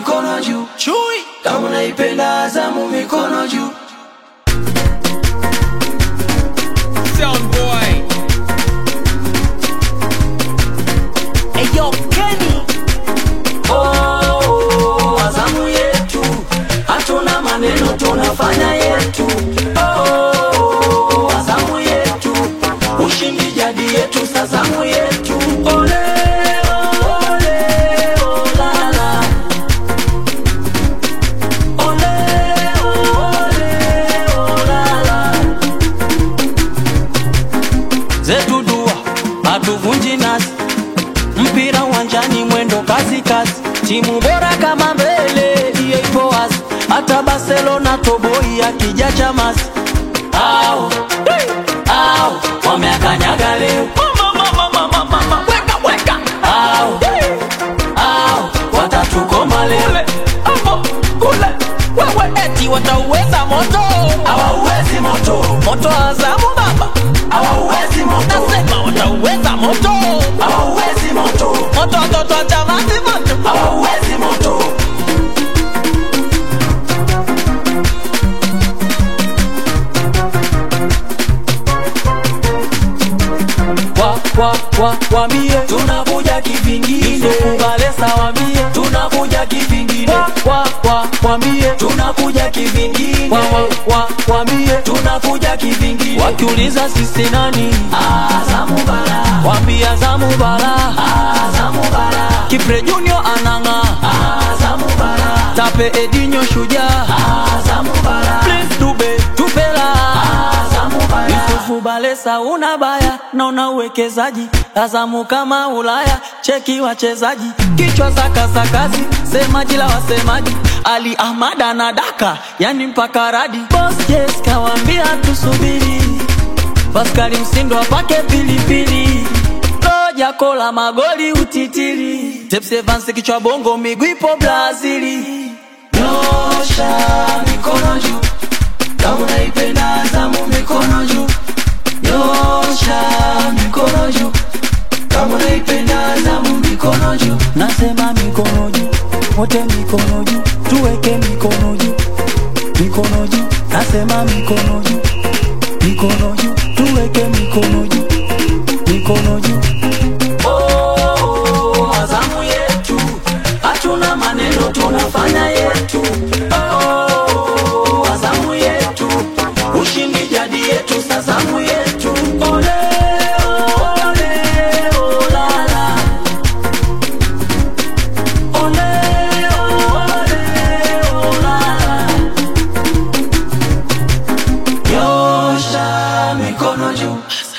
mikono juu. Chui. Kama unaipenda Azamu mikono juu. Sound boy. Hey yo, Kenny. Oh, Azamu yetu, hatuna maneno tunafanya yetu. Oh, Azamu yetu, ushindi jadi yetu, Azamu yetu. Ole, ole, ola la. Ole, ole, ola la. Zetu dua, hatuvunji nasi. Mpira uwanjani mwendo kasi kasi. Timu bora kama mbele, hiyo ipo wazi. Hata Barcelona toboi akija chamasi. Au, au, wameakanyaga leo. Weka, weka. Au, watatukoma leo. Kule, wewe eti watauweza moto. Hawauwezi moto. Moto Azamu baba. Hawauwezi moto. Nasema watauweza moto. Hawauwezi moto. Moto watoto wa Chamazi moto. Hawauwezi moto. Wambie tunakuja kivingine. Balesa wambie tunakuja kivingine. Wambie tunakuja kivingine. Wambie tunakuja kivingine. Wakiuliza sisi nani? Azamu bara. Wambie Azamu bara. Azamu bara. Kipre Junior ananga. Azamu bara. Tape Edinho shujaa. Azamu bara. Prince Dube tupela. Azamu bara. Yusufu Balesa unabaya na una uwekezaji. Azamu kama Ulaya, cheki wachezaji. Kichwa za kasakazi, semaji la wasemaji. Ali Ahmad anadaka, yani mpaka radi. Boss Jess kawambia tusubiri. Pascal Msindo apake pilipili. Roja kola magoli utitiri. Tepsi Evans kichwa bongo miguu ipo Brazili. Nyosha mikono juu. Kama unaipenda Azamu mikono juu. Nyosha mikono juu. Kama unaipenda Azamu mikono juu. Nasema mikono juu, wote mikono juu. Tuweke mikono juu, mikono juu. Nasema mikono juu, mikono juu. Tuweke mikono juu, mikono juu. Oh, Azamu yetu, hatuna maneno tunafanya yetu. Oh, Azamu yetu, ushindi jadi yetu, Azamu yetu. Ole, ole, olala. Ole, ole, olala. Nyosha mikono juu.